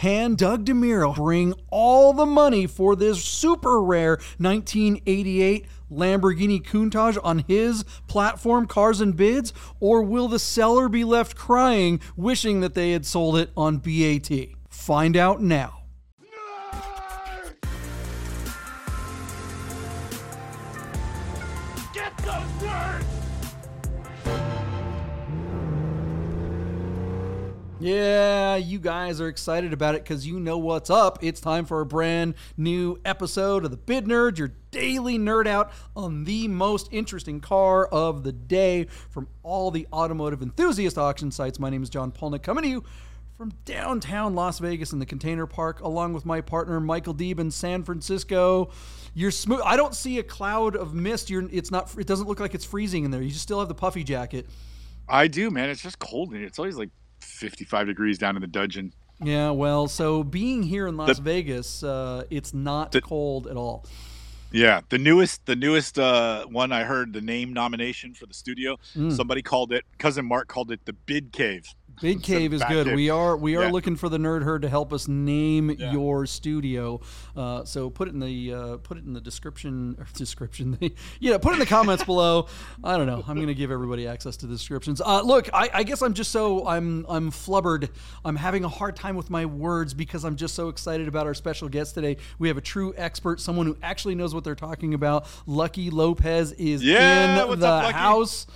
Can Doug DeMuro bring all the money for this super rare 1988 Lamborghini Countach on his platform, Cars and Bids, or will the seller be left crying, wishing that they had sold it on BAT? Find out now. Get those nerds! Yeah, you guys are excited about it because you know what's up. It's time for a brand new episode of the Bid Nerd, your daily nerd out on the most interesting car of the day from all the automotive enthusiast auction sites. My name is John Polnick, coming to you from downtown Las Vegas in the Container Park, along with my partner Michael Deeb in San Francisco. You're smooth. I don't see a cloud of mist. It doesn't look like it's freezing in there. You still have the puffy jacket. I do, man. It's just cold in here. It's always like 55 degrees down in the dungeon. Yeah, well, so being here in Las Vegas, it's not cold at all. Yeah, the newest one I heard, the name nomination for the studio, somebody called it, Cousin Mark called it the Bid Cave. Bid Cave is good. Cave. We are looking for the Nerd Herd to help us name your studio. So put it in the description. Put it in the comments below. I don't know. I'm going to give everybody access to the descriptions. Look, I guess I'm flubbered. I'm having a hard time with my words because I'm just so excited about our special guest today. We have a true expert, someone who actually knows what they're talking about. Lucky Lopez is in the house.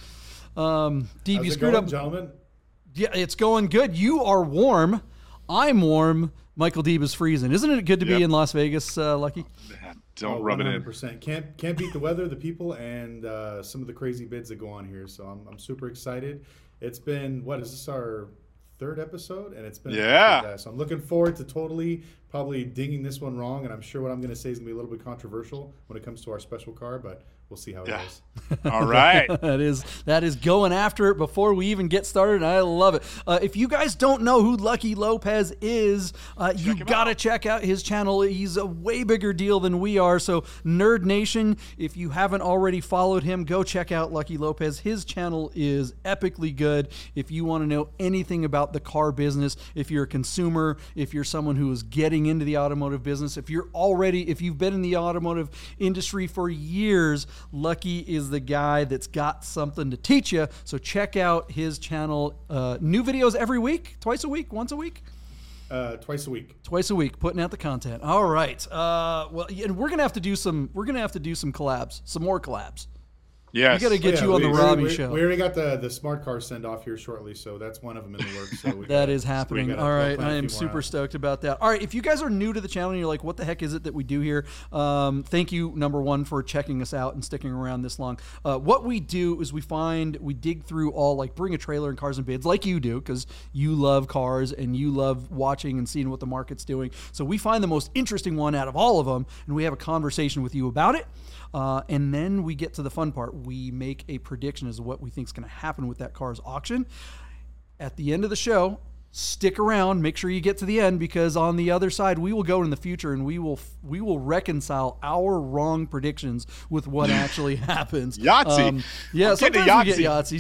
Deeb, you screwed up, gentlemen. Yeah, it's going good. You are warm. I'm warm. Michael Deeb is freezing. Isn't it good to be in Las Vegas, Lucky? Don't rub it in. 100%. Can't beat the weather, the people, and some of the crazy bids that go on here. So I'm super excited. It's been, is this our third episode? And it's been so I'm looking forward to probably dinging this one wrong. And I'm sure what I'm going to say is going to be a little bit controversial when it comes to our special car, but we'll see how it goes. All right. that is going after it before we even get started, and I love it. If you guys don't know who Lucky Lopez is, you got to check out his channel. He's a way bigger deal than we are. So Nerd Nation, if you haven't already followed him, go check out Lucky Lopez. His channel is epically good. If you want to know anything about the car business, if you're a consumer, if you're someone who is getting into the automotive business, if you've been in the automotive industry for years, Lucky is the guy that's got something to teach you. So check out his channel. New videos every week, twice a week, once a week. Twice a week. Twice a week, putting out the content. All right. And we're gonna have to do some collabs, some more collabs. Yes. We got to get you on the Robbie show. We already got the smart car send off here shortly, so that's one of them in the works. So that is happening. All right, I am super stoked about that. All right, if you guys are new to the channel and you're like, what the heck is it that we do here? Thank you, number one, for checking us out and sticking around this long. What we do is we dig through Bring a Trailer and Cars and Bids, like you do, because you love cars and you love watching and seeing what the market's doing. So we find the most interesting one out of all of them, and we have a conversation with you about it. And then we get to the fun part. We make a prediction as to what we think is going to happen with that car's auction. At the end of the show, stick around. Make sure you get to the end, because on the other side, we will go in the future and we will reconcile our wrong predictions with what actually happens. Yahtzee. Sometimes we get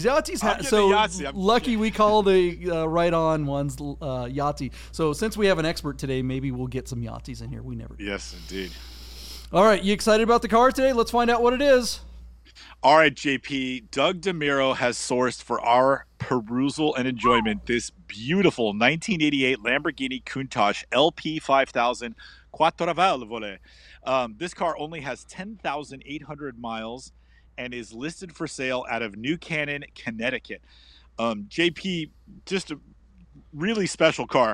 Yahtzees. Lucky we call the right-on ones Yahtzee. So since we have an expert today, maybe we'll get some Yahtzees in here. We never do. Yes, indeed. All right, you excited about the car today? Let's find out what it is. All right, JP, Doug DeMuro has sourced for our perusal and enjoyment this beautiful 1988 Lamborghini Countach LP 5000 Quattro This car only has 10,800 miles and is listed for sale out of New Canaan, Connecticut. JP, just a really special car.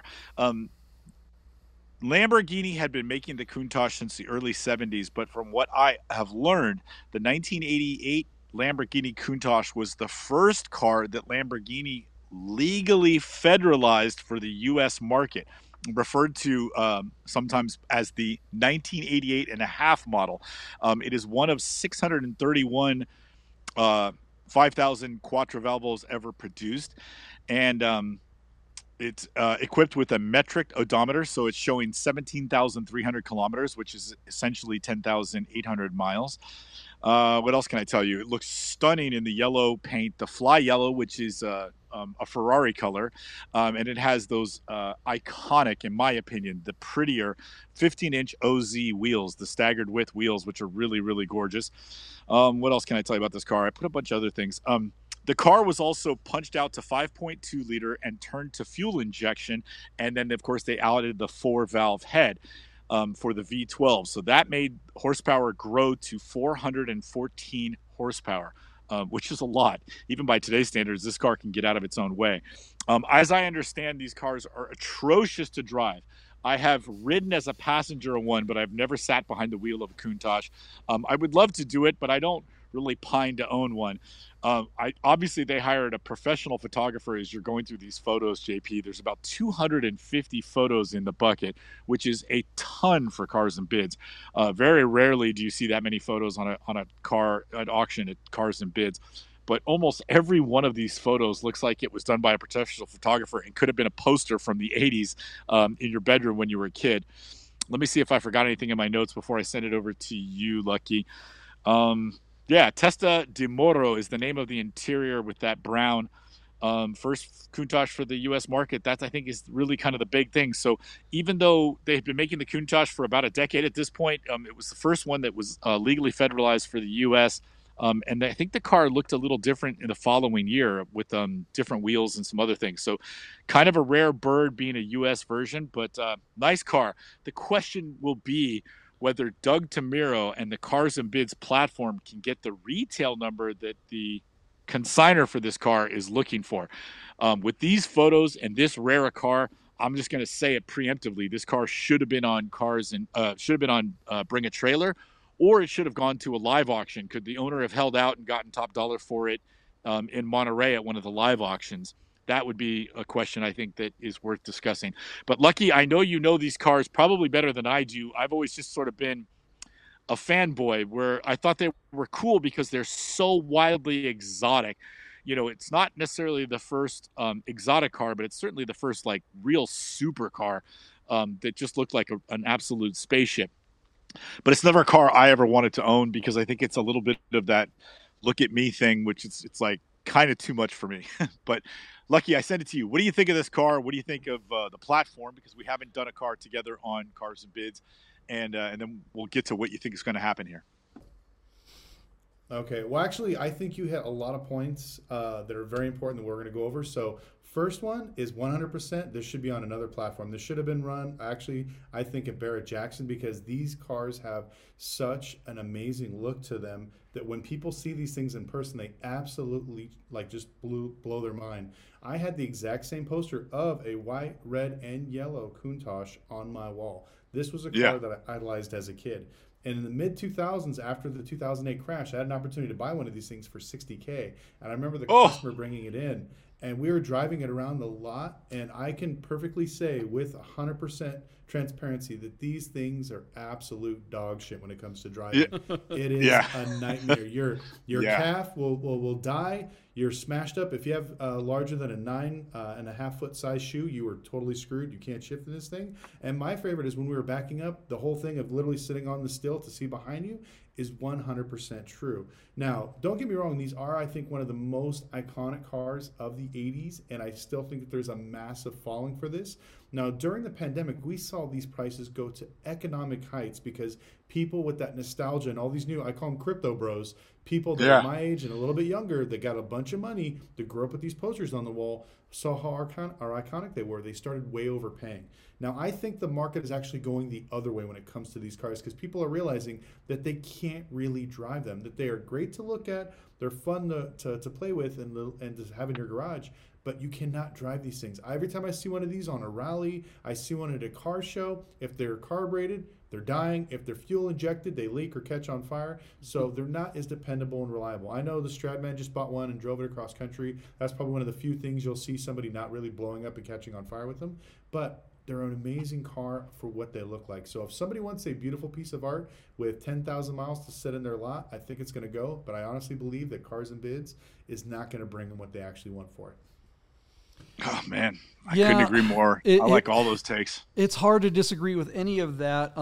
Lamborghini had been making the Countach since the early 70s, but from what I have learned, the 1988 Lamborghini Countach was the first car that Lamborghini legally federalized for the U.S. market, referred to sometimes as the 1988 and a half model. It is one of 631 5,000 Quattrovalvos ever produced, and it's equipped with a metric odometer, so it's showing 17,300 kilometers, which is essentially 10,800 miles. What else can I tell you? It looks stunning in the yellow paint, the fly yellow, which is a Ferrari color, and it has those iconic, in my opinion, the prettier 15-inch OZ wheels, the staggered width wheels, which are really, really gorgeous. What else can I tell you about this car? I put a bunch of other things. The car was also punched out to 5.2 liter and turned to fuel injection. And then, of course, they added the 4-valve head for the V12. So that made horsepower grow to 414 horsepower, which is a lot. Even by today's standards, this car can get out of its own way. As I understand, these cars are atrocious to drive. I have ridden as a passenger in one, but I've never sat behind the wheel of a Countach. I would love to do it, but I don't really pine to own one. Obviously, they hired a professional photographer as you're going through these photos, JP. There's about 250 photos in the bucket, which is a ton for Cars and Bids. Very rarely do you see that many photos on a car at auction at Cars and Bids. But almost every one of these photos looks like it was done by a professional photographer and could have been a poster from the 80s in your bedroom when you were a kid. Let me see if I forgot anything in my notes before I send it over to you, Lucky. Yeah, Testa de Moro is the name of the interior with that brown. First Countach for the U.S. market. That, I think, is really kind of the big thing. So even though they've been making the Countach for about a decade at this point, it was the first one that was legally federalized for the U.S., and I think the car looked a little different in the following year with different wheels and some other things. So kind of a rare bird being a U.S. version, but nice car. The question will be whether Doug Tamiro and the Cars and Bids platform can get the retail number that the consignor for this car is looking for. With these photos and this rare a car, I'm just going to say it preemptively. This car should have been on Bring a Trailer, or it should have gone to a live auction. Could the owner have held out and gotten top dollar for it in Monterey at one of the live auctions? That would be a question I think that is worth discussing. But Lucky, I know you know these cars probably better than I do. I've always just sort of been a fanboy where I thought they were cool because they're so wildly exotic. You know, it's not necessarily the first exotic car, but it's certainly the first like real supercar that just looked like an absolute spaceship. But it's never a car I ever wanted to own because I think it's a little bit of that look at me thing, which it's like kind of too much for me. But Lucky, I send it to you. What do you think of this car? What do you think of the platform? Because we haven't done a car together on Cars and Bids. And then we'll get to what you think is going to happen here. Okay. Well, actually, I think you hit a lot of points that are very important that we're going to go over. So first one is 100%. This should be on another platform. This should have been run, actually, I think, at Barrett-Jackson, because these cars have such an amazing look to them that when people see these things in person, they absolutely just blow their mind. I had the exact same poster of a white, red, and yellow Countach on my wall. This was a car that I idolized as a kid. And in the mid-2000s, after the 2008 crash, I had an opportunity to buy one of these things for $60K. And I remember the customer bringing it in. And we were driving it around the lot. And I can perfectly say with 100% transparency that these things are absolute dog shit when it comes to driving. It is a nightmare. Your calf will die. You're smashed up. If you have larger than a 9.5 foot size shoe, you are totally screwed. You can't shift in this thing. And my favorite is when we were backing up, the whole thing of literally sitting on the still to see behind you is 100% true. Now, don't get me wrong. These are, I think, one of the most iconic cars of the 80s, and I still think that there's a massive following for this. Now, during the pandemic, we saw these prices go to economic heights because people with that nostalgia and all these new, I call them crypto bros, people that are my age and a little bit younger that got a bunch of money that grew up with these posters on the wall, saw how iconic they were. They started way overpaying. Now, I think the market is actually going the other way when it comes to these cars because people are realizing that they can't really drive them, that they are great to look at, they're fun to play with and to have in your garage, but you cannot drive these things. Every time I see one of these on a rally, I see one at a car show, if they're carbureted, they're dying. If they're fuel injected, they leak or catch on fire. So they're not as dependable and reliable. I know the Stradman just bought one and drove it across country. That's probably one of the few things you'll see somebody not really blowing up and catching on fire with them. But they're an amazing car for what they look like. So if somebody wants a beautiful piece of art with 10,000 miles to sit in their lot, I think it's going to go. But I honestly believe that Cars and Bids is not going to bring them what they actually want for it. Oh, man. I couldn't agree more. I like all those takes. It's hard to disagree with any of that.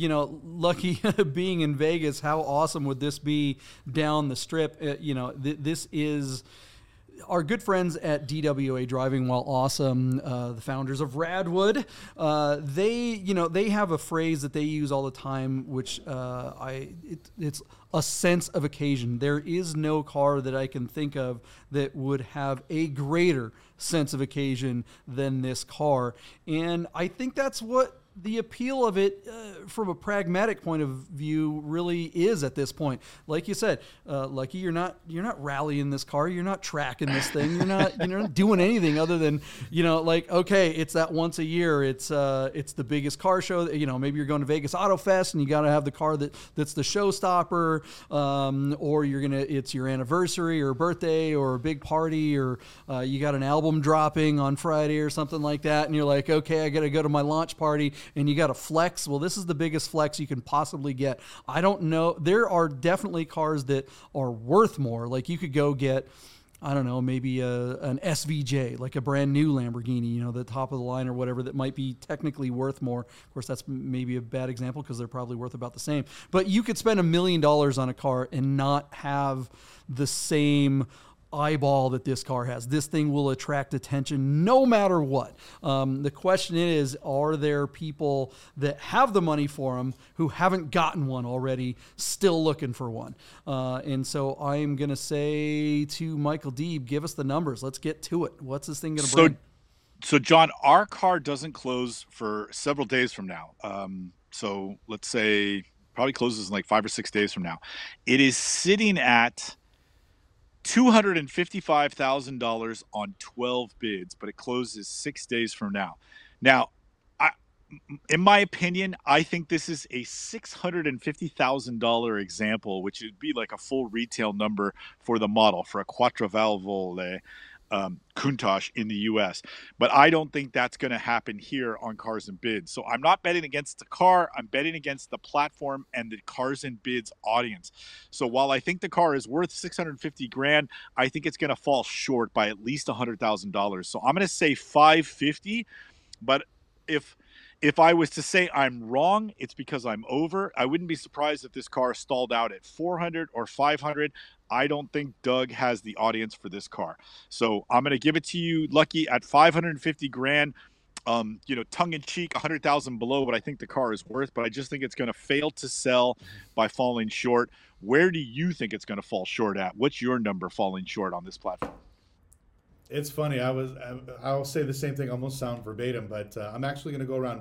Lucky being in Vegas, how awesome would this be down the strip? This is our good friends at DWA Driving While Awesome, the founders of Radwood, they have a phrase that they use all the time, which it's a sense of occasion. There is no car that I can think of that would have a greater sense of occasion than this car. And I think that's what the appeal of it from a pragmatic point of view really is at this point. Like you said, Lucky, you're not rallying this car. You're not tracking this thing. You're not doing anything other than, okay, it's that once a year. It's the biggest car show. Maybe you're going to Vegas Auto Fest and you got to have the car that's the showstopper, or it's your anniversary or birthday or a big party, or you got an album dropping on Friday or something like that. And you're like, okay, I got to go to my launch party. And you got a flex. Well, this is the biggest flex you can possibly get. I don't know. There are definitely cars that are worth more. Like you could go get, I don't know, maybe an SVJ, like a brand new Lamborghini, the top of the line or whatever, that might be technically worth more. Of course, that's maybe a bad example because they're probably worth about the same. But you could spend $1 million on a car and not have the same eyeball that this car has. This thing will attract attention no matter what. The question is, are there people that have the money for them who haven't gotten one already, still looking for one? And so I'm going to say to Michael Deeb, give us the numbers. Let's get to it. What's this thing going to bring? So John, our car doesn't close for several days from now. So let's say probably closes in like 5 or 6 days from now. It is sitting at $255,000 on 12 bids, but it closes 6 days from now. Now, in my opinion, I think this is a $650,000 example, which would be like a full retail number for the model for a Quattrovalvole Countach in the U.S. But I don't think that's going to happen here on Cars and Bids. So I'm not betting against the car. I'm betting against the platform and the Cars and Bids audience. So while I think the car is worth $650,000, I think it's going to fall short by at least $100,000. So I'm going to say $550,000. But if I was to say I'm wrong, it's because I'm over. I wouldn't be surprised if this car stalled out at $400,000 or $500,000. I don't think Doug has the audience for this car. So I'm going to give it to you, Lucky, at $550,000. Tongue in cheek, $100,000 below what I think the car is worth, but I just think it's going to fail to sell by falling short. Where do you think it's going to fall short at? What's your number falling short on this platform? It's funny. I'll say the same thing, almost sound verbatim, but I'm actually going to go around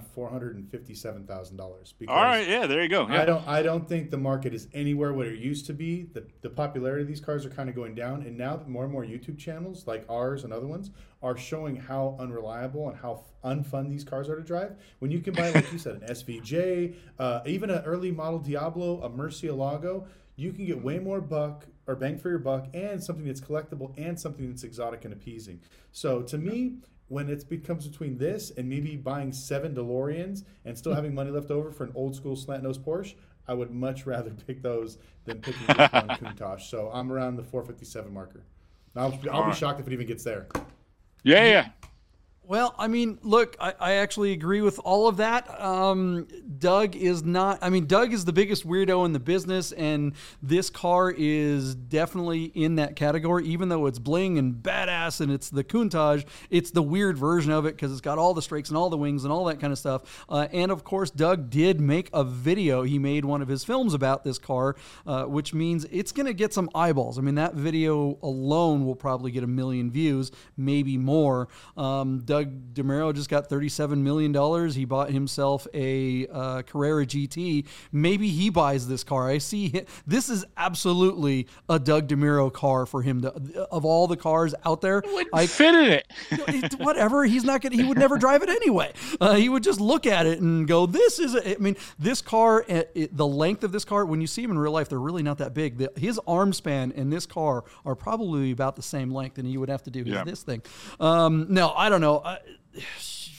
$457,000. All right, yeah, there you go. Yeah. I don't think the market is anywhere where it used to be. The popularity of these cars are kind of going down, and now that more and more YouTube channels like ours and other ones are showing how unreliable and how unfun these cars are to drive. When you can buy, like you said, an SVJ, even an early model Diablo, a Murcielago, you can get way more bang for your buck, and something that's collectible and something that's exotic and appeasing. So to me, when it becomes between this and maybe buying 7 DeLoreans and still having money left over for an old school slant nose Porsche, I would much rather pick those than picking this one Countach. So I'm around the 457 marker. I'll be shocked if it even gets there. Yeah. Well, I mean, look, I actually agree with all of that. Doug is the biggest weirdo in the business, and this car is definitely in that category. Even though it's bling and badass and it's the Countach, it's the weird version of it because it's got all the strakes and all the wings and all that kind of stuff. And of course, Doug did make a video. He made one of his films about this car, which means it's going to get some eyeballs. I mean, that video alone will probably get 1 million views, maybe more. Doug DeMuro just got $37 million. He bought himself a Carrera GT. Maybe he buys this car. I see him. This is absolutely a Doug DeMuro car for him. Of all the cars out there, I fit in it. Whatever. He's not gonna. He would never drive it anyway. He would just look at it and go, "This is." This car. The length of this car. When you see him in real life, they're really not that big. His arm span and this car are probably about the same length, and he would have to do this thing. No, I don't know.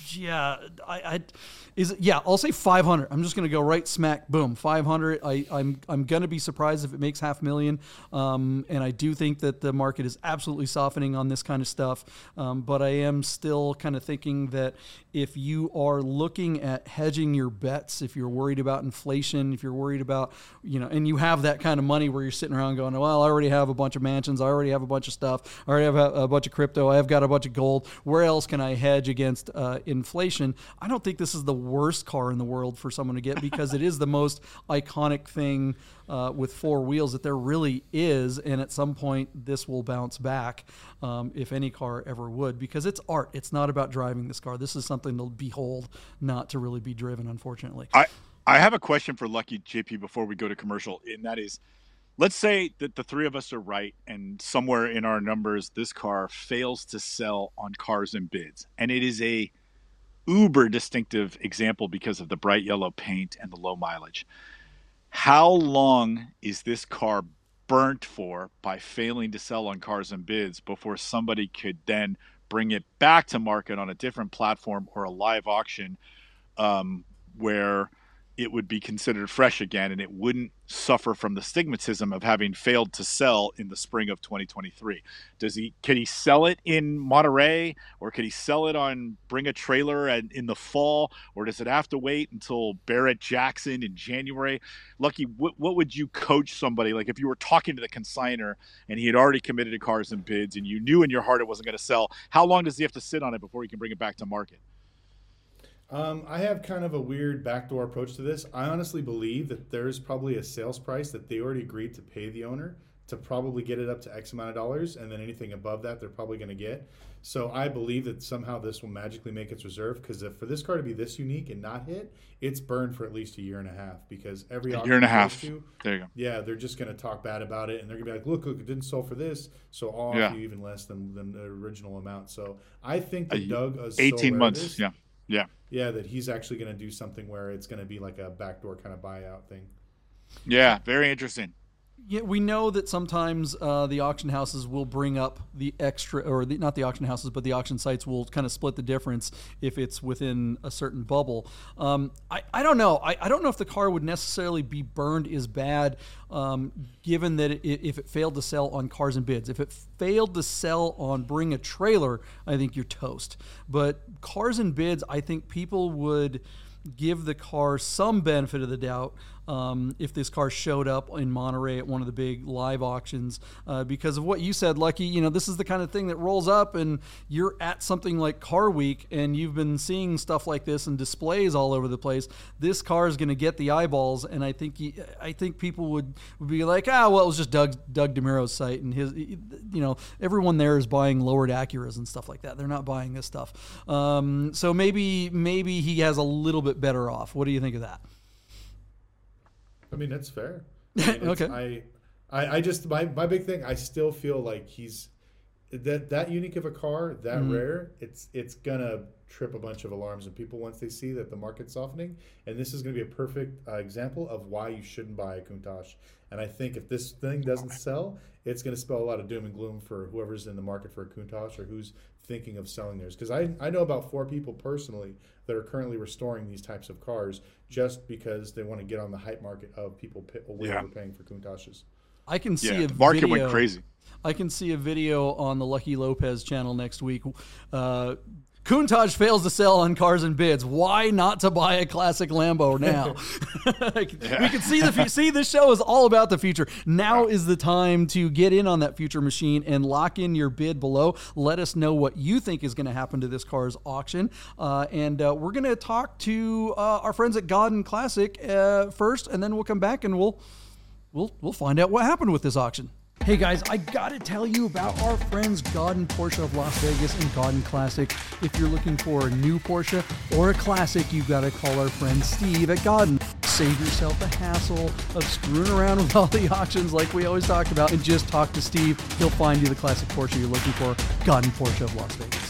I'll say 500. I'm just going to go right smack, boom, 500. I'm going to be surprised if it makes $500,000. And I do think that the market is absolutely softening on this kind of stuff. But I am still kind of thinking that if you are looking at hedging your bets, if you're worried about inflation, if you're worried about, and you have that kind of money where you're sitting around going, well, I already have a bunch of mansions. I already have a bunch of stuff. I already have a bunch of crypto. I've got a bunch of gold. Where else can I hedge against inflation? I don't think this is the worst car in the world for someone to get, because it is the most iconic thing with four wheels that there really is. And at some point this will bounce back, if any car ever would, because it's art. It's not about driving this car. This is something to behold, not to really be driven, unfortunately. I have a question for Lucky JP before we go to commercial, and that is, let's say that the three of us are right, and somewhere in our numbers, this car fails to sell on Cars and Bids. And it is a uber distinctive example because of the bright yellow paint and the low mileage. How long is this car burnt for by failing to sell on Cars and Bids before somebody could then bring it back to market on a different platform or a live auction, where it would be considered fresh again and it wouldn't suffer from the stigmatism of having failed to sell in the spring of 2023? Can he sell it in Monterey, or could he sell it on Bring a Trailer in the fall, or does it have to wait until Barrett Jackson in January? Lucky, what would you coach somebody, like if you were talking to the consignor and he had already committed to Cars and Bids and you knew in your heart it wasn't going to sell, how long does he have to sit on it before he can bring it back to market? I have kind of a weird backdoor approach to this. I honestly believe that there's probably a sales price that they already agreed to pay the owner to probably get it up to X amount of dollars, and then anything above that they're probably going to get. So I believe that somehow this will magically make its reserve, because for this car to be this unique and not hit, it's burned for at least a year and a half, because every year and a half. There you go. Yeah, they're just going to talk bad about it, and they're going to be like, look, it didn't sell for this, so I'll offer you even less than the original amount. So I think that Doug is 18 months. Yeah, that he's actually going to do something where it's going to be like a backdoor kind of buyout thing. Yeah, very interesting. Yeah, we know that sometimes the auction houses will bring up the extra, or not the auction houses, but the auction sites will kind of split the difference if it's within a certain bubble. I don't know. I don't know if the car would necessarily be burned as bad, given that if it failed to sell on Cars and Bids. If it failed to sell on Bring a Trailer, I think you're toast. But Cars and Bids, I think people would give the car some benefit of the doubt if this car showed up in Monterey at one of the big live auctions, because of what you said, Lucky. This is the kind of thing that rolls up and you're at something like Car Week and you've been seeing stuff like this and displays all over the place. This car is going to get the eyeballs, and I think people would be like, well, it was just Doug DeMuro's site, and his, everyone there is buying lowered Acuras and stuff like that. They're not buying this stuff. So maybe he has a little bit better off. What do you think of that? I mean, that's fair. Okay. I just my big thing, I still feel like he's that unique of a car, that rare, it's gonna trip a bunch of alarms in people once they see that the market's softening. And this is gonna be a perfect example of why you shouldn't buy a Countach. And I think if this thing doesn't sell, it's gonna spell a lot of doom and gloom for whoever's in the market for a Countach or who's thinking of selling theirs. Because I know about 4 people personally that are currently restoring these types of cars just because they want to get on the hype market of people overpaying for Countaches. I can see a the market video. Went crazy. I can see a video on the Lucky Lopez channel next week. Countach fails to sell on Cars and Bids. Why not to buy a classic Lambo now? We can see this show is all about the future. Now is the time to get in on that future machine and lock in your bid below. Let us know what you think is going to happen to this car's auction. And we're going to talk to our friends at Godden Classic first, and then we'll come back and we'll find out what happened with this auction. Hey guys, I gotta tell you about our friends Godden Porsche of Las Vegas and Godden Classic. If you're looking for a new Porsche or a classic, you've got to call our friend Steve at Godden. Save yourself the hassle of screwing around with all the auctions like we always talk about, and just talk to Steve. He'll find you the classic Porsche you're looking for. Godden Porsche of Las Vegas.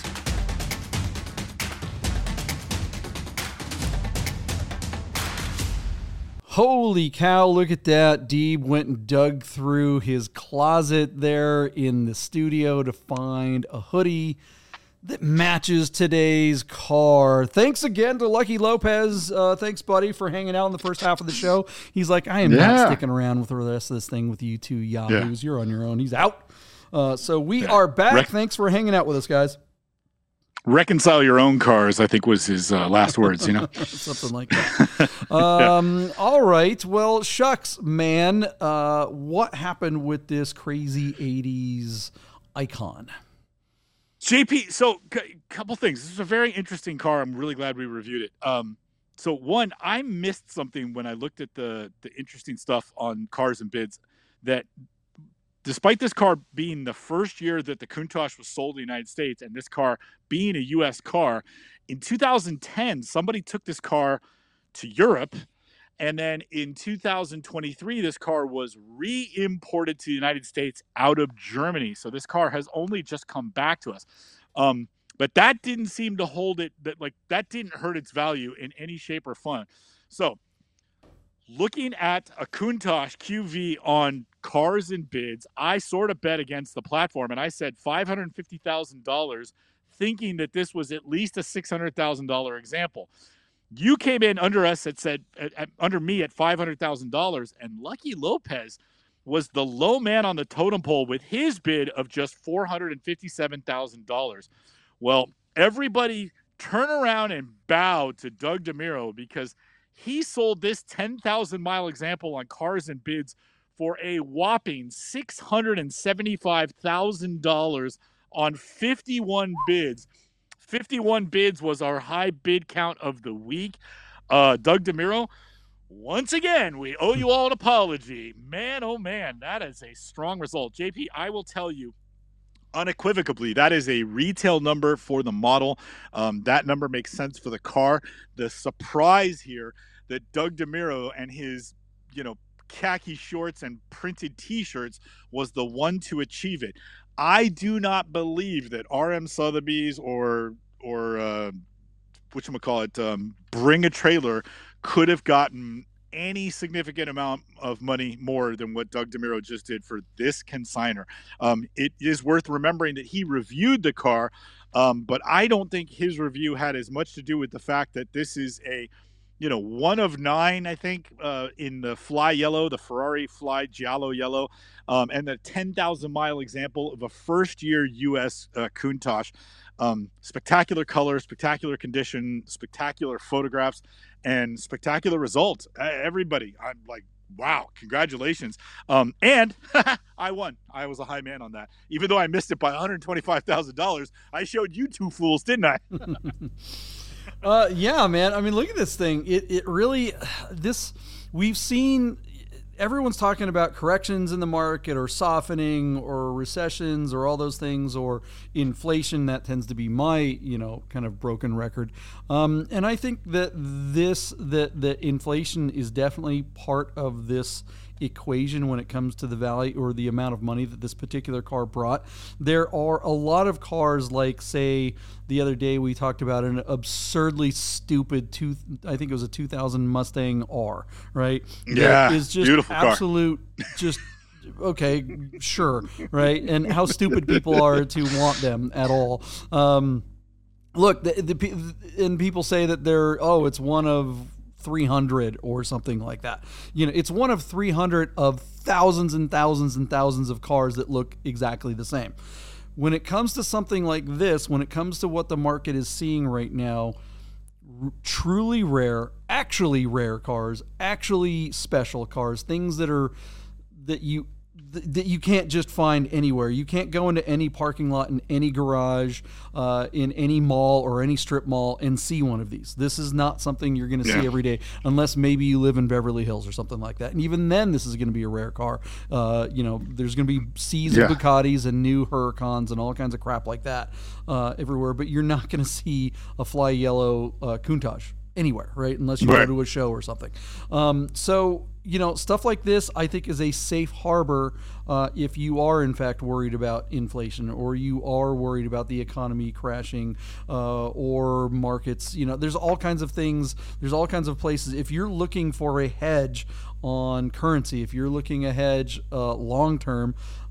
Holy cow, look at that. Deeb went and dug through his closet there in the studio to find a hoodie that matches today's car. Thanks again to Lucky Lopez. Thanks, buddy, for hanging out in the first half of the show. He's like, I am not sticking around with the rest of this thing with you two yahoos. You're on your own. He's out. So we are back. Thanks for hanging out with us, guys. Reconcile your own cars, I think was his last words, Something like that. All right. Well, shucks, man. What happened with this crazy 80s icon? JP, so couple things. This is a very interesting car. I'm really glad we reviewed it. So one, I missed something when I looked at the interesting stuff on Cars and Bids, that despite this car being the first year that the Countach was sold in the United States, and this car being a U.S. car, in 2010, somebody took this car to Europe. And then in 2023, this car was re-imported to the United States out of Germany. So this car has only just come back to us. But that didn't seem to hold it, that didn't hurt its value in any shape or form. So looking at a Countach QV on Cars and Bids, I sort of bet against the platform. And I said $550,000, thinking that this was at least a $600,000 example. You came in under us under me at $500,000, and Lucky Lopez was the low man on the totem pole with his bid of just $457,000. Well, everybody turn around and bow to Doug DeMuro, because he sold this 10,000-mile example on Cars and Bids for a whopping $675,000 on 51 bids. 51 bids was our high bid count of the week. Doug DeMuro, once again, we owe you all an apology. Man, oh man, that is a strong result. JP, I will tell you unequivocally, that is a retail number for the model. That number makes sense for the car. The surprise here that Doug DeMuro and his, khaki shorts and printed T-shirts was the one to achieve it. I do not believe that RM Sotheby's or Bring a Trailer could have gotten any significant amount of money more than what Doug DeMuro just did for this consignor. It is worth remembering that he reviewed the car, but I don't think his review had as much to do with the fact that this is a one of 9, I think, in the Fly Yellow, the Ferrari Fly Giallo Yellow, and the 10,000-mile example of a first-year U.S. Countach. Spectacular color, spectacular condition, spectacular photographs, and spectacular results. Everybody, I'm like, wow, congratulations. And I won. I was a high man on that. Even though I missed it by $125,000, I showed you two fools, didn't I? Yeah, man. I mean, look at this thing. It really, we've seen, everyone's talking about corrections in the market or softening or recessions or all those things or inflation. That tends to be my, kind of broken record. And I think that that inflation is definitely part of this equation when it comes to the value or the amount of money that this particular car brought. There are a lot of cars, like, say, the other day we talked about an absurdly stupid I think it was a 2000 Mustang R, right? Yeah, is just beautiful absolute car. Just okay, sure, right? And how stupid people are to want them at all. Look, and people say that it's one of 300 or something like that. It's one of 300 of thousands and thousands and thousands of cars that look exactly the same. When it comes to something like this, when it comes to what the market is seeing right now, truly rare, actually rare cars, actually special cars, things that you can't just find anywhere. You can't go into any parking lot in any garage, in any mall or any strip mall and see one of these. This is not something you're going to see every day, unless maybe you live in Beverly Hills or something like that. And even then, this is going to be a rare car. There's going to be seas of Bugattis and new Huracans and all kinds of crap like that everywhere. But you're not going to see a Fly Yellow Countach anywhere, right? Unless you go to a show or something. So, stuff like this, I think, is a safe harbor if you are, in fact, worried about inflation or you are worried about the economy crashing or markets. There's all kinds of things. There's all kinds of places. If you're looking for a hedge on currency, if you're looking a hedge long term,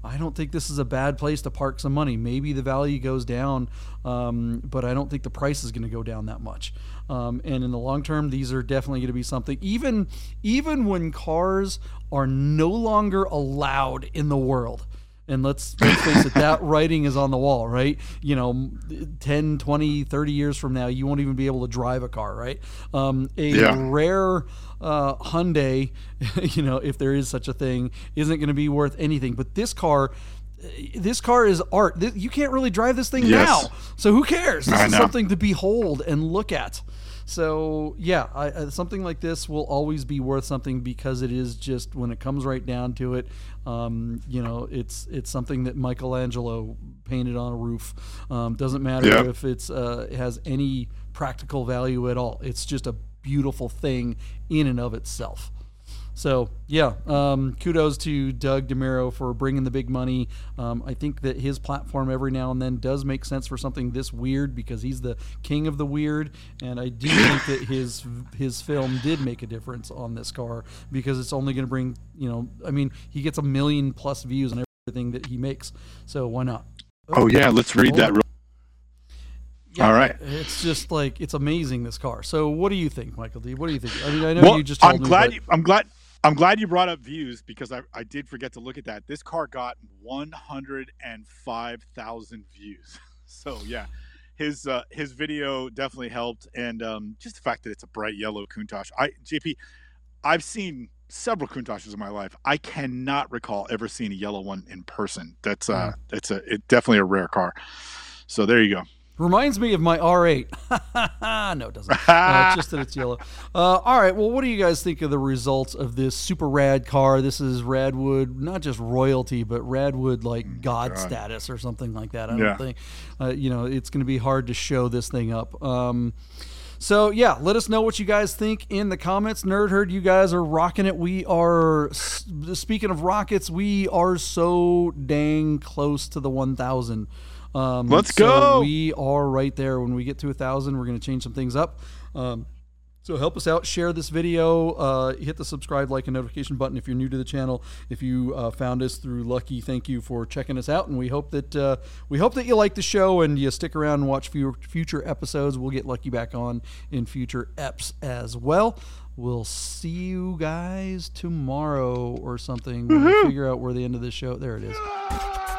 I don't think this is a bad place to park some money. Maybe the value goes down, but I don't think the price is going to go down that much. And in the long term, these are definitely going to be something. Even when cars are no longer allowed in the world. And let's face it, that writing is on the wall, right? 10, 20, 30 years from now, you won't even be able to drive a car, right? Rare Hyundai, if there is such a thing, isn't going to be worth anything. But this car is art. You can't really drive this thing now. So who cares? This is something to behold and look at. So yeah, something like this will always be worth something because it is just, when it comes right down to it, it's something that Michelangelo painted on a roof. Doesn't matter if it has any practical value at all. It's just a beautiful thing in and of itself. So yeah, kudos to Doug DeMuro for bringing the big money. I think that his platform every now and then does make sense for something this weird because he's the king of the weird, and I do think that his film did make a difference on this car because it's only going to bring, he gets 1 million+ views on everything that he makes, so why not? Oh yeah, let's read that. Yeah, all right. It's just it's amazing, this car. So what do you think, Michael D? What do you think? I mean, I know you just told me. I'm glad you brought up views because I did forget to look at that. This car got 105,000 views. So yeah, his video definitely helped, and just the fact that it's a bright yellow Countach. JP, I've seen several Countaches in my life. I cannot recall ever seeing a yellow one in person. It's definitely a rare car. So there you go. Reminds me of my R8. No, it doesn't. It's just that it's yellow. All right. Well, what do you guys think of the results of this super rad car? This is Radwood, not just royalty, but Radwood God status or something like that. I don't think, it's going to be hard to show this thing up. So yeah, let us know what you guys think in the comments. Nerd Herd, you guys are rocking it. We are, speaking of rockets, we are so dang close to the 1,000. Let's go. We are right there. When we get to 1,000, we're going to change some things up. So help us out. Share this video. Hit the subscribe, like, and notification button if you're new to the channel. If you found us through Lucky, thank you for checking us out. And we hope that you like the show and you stick around and watch future episodes. We'll get Lucky back on in future eps as well. We'll see you guys tomorrow or something. We'll figure out where the end of this show. There it is.